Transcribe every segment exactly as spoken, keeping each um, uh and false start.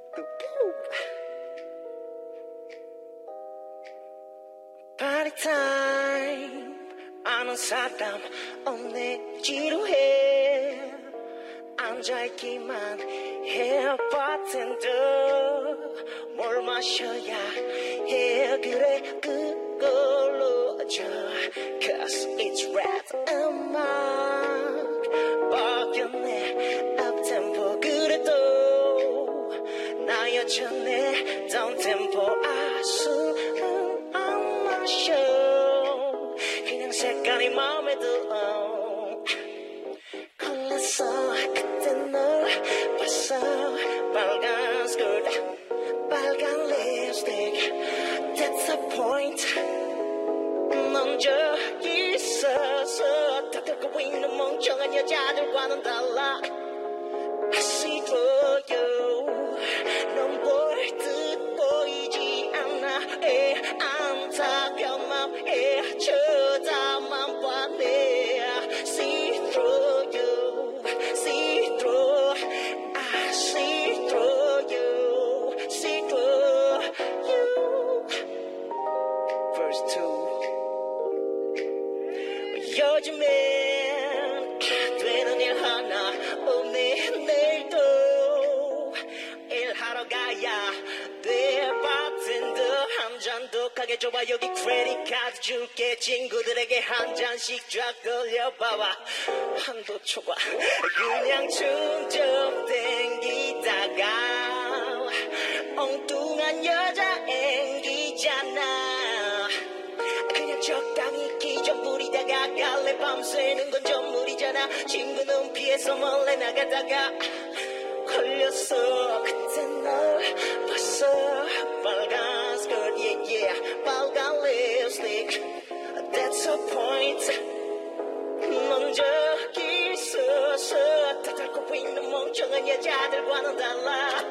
Party time 아는 사람 없네 지루해 앉아있기만 해 바텐더 뭘 마셔야 해 그래 그걸로 줘 Cause it's rap 음악 바뀌었네 uptempo 그래도 나 여전해 downtempo 아술 안 마셔 그냥 색깔이 마음에 들어 걸렸어 그때 널 봤어 빨간 스커트 빨간 립스틱 That's the point 넌 저기 있어서 다 긁고 있는 멍청한 여자들과는 달라 I see through you 넌 볼 듯 보이지 않아 에 안타까운 맘에 쳐다만 봐내 See through you See through I see through you See through you Verse two 요즘엔 되는 일 하나 없네 내일도 일하러 가야 돼 바텐더 한 잔 더 가게 줘봐 여기 크레딧 카드 줄게 친구들에게 한 잔씩 쫙 돌려봐봐 한도 초과 그냥 충전 땡기다가 엉뚱한 여자 앵기잖아 그냥 적당히 기좀 부리다가 갈래 밤새는 건 좀 무리잖아 친구는 피해서 몰래 나가다가 걸렸어 그때 널 봤어 빨간 스커트 yeah yeah 빨간 립스틱 That's the point 넌 저기 있어서 다 닳고 있는 멍청한 여자들과는 달라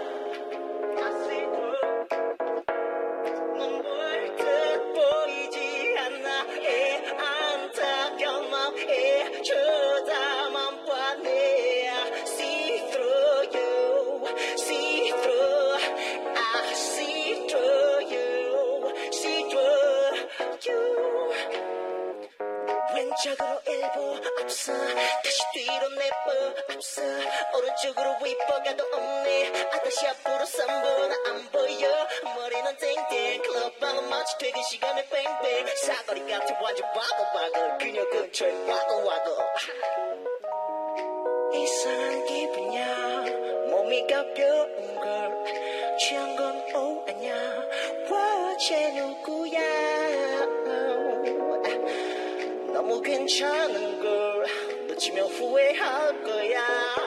넌 볼 듯 보이지 않나 에 안타까운 맘에 쳐다만 봐내 See through you See through I see through you See through you 왼쪽으로 일보 앞서 다시 뒤로 내보 앞서 오른쪽으로 위보가도 없네 아 다시 앞으로 삼보 나 안 보여 머리는 땡땡 클럽방은 마치 퇴근 시간에 뺑뺑 사거리 같은 완전 와글와글 그녀 근처에 와글와글 이상한 기분이야 몸이 가벼운 걸 취한 건 오 아냐 와쟤 누구야 너무 괜찮은 걸 놓치면 후회할 거야